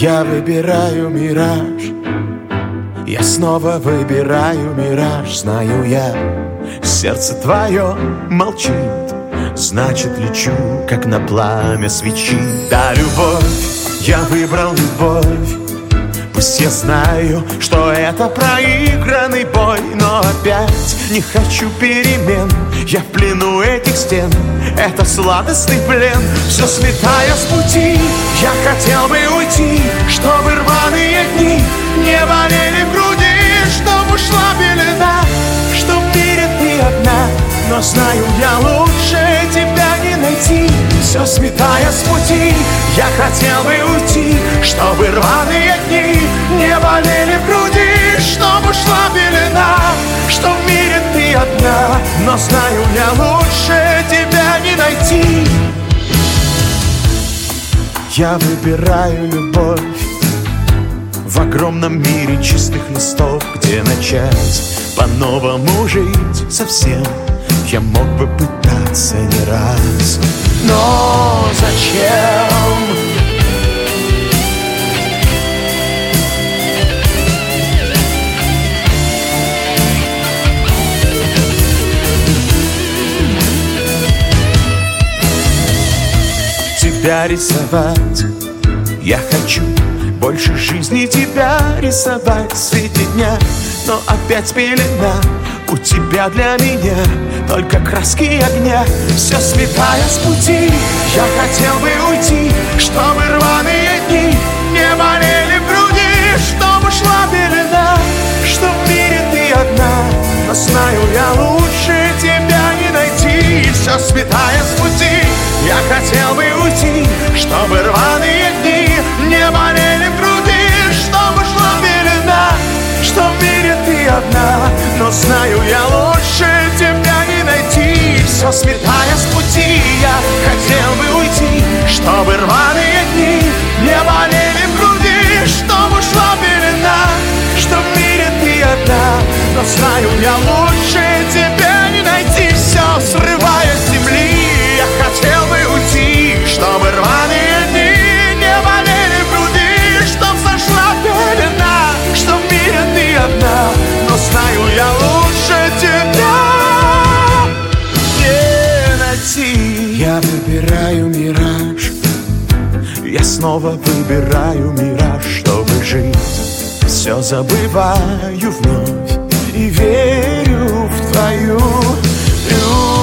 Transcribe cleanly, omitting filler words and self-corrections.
Я выбираю мираж, я снова выбираю мираж. Знаю я, сердце твое молчит, значит лечу, как на пламя свечи. Да, любовь, я выбрал любовь. Пусть я знаю, что это проигранный бой, но опять не хочу перемен. Я в плену этих стен, это сладостный плен. Все сметая с пути, я хотел бы уйти, чтобы рваные дни не болели в груди, чтоб ушла пелена, чтоб в мире ты одна. Но знаю я, лучше тебя не найти. Все сметая с пути, я хотел бы уйти, чтобы рваные дни не болели в груди, чтоб ушла пелена, что в мире ты одна. Но знаю я, лучше тебя не найти. Я выбираю любовь в огромном мире чистых листов, где начать по-новому жить совсем. Я мог бы пытаться не раз, но зачем? Тебя рисовать я хочу, больше жизни тебя рисовать в свете дня. Но опять пелена у тебя для меня, только краски огня. Все сметая с пути, я хотел бы уйти, чтобы рваные дни не болели в груди, чтоб ушла пелена, что в мире ты одна. Но знаю я, лучше тебя не найти. Все сметая с пути, я хотел бы уйти, чтобы рваные дни не болели в груди, чтоб ушла пелена, что в мире ты одна. Но знаю я, лучше тебя не найти. Все сметая с пути, я хотел бы уйти, чтобы рваные дни не болели в груди, чтоб ушла пелена, что в мире ты одна. Но знаю я, лучше тебя не найти. Все срывая с земли, я хотел бы уйти, чтобы рваные дни не болели в груди, чтоб сошла пелена, что в мире ты одна. Но знаю я, лучше тебя не найти. Я выбираю мираж, я снова выбираю мираж, чтобы жить. Все забываю вновь и верю в твою любовь.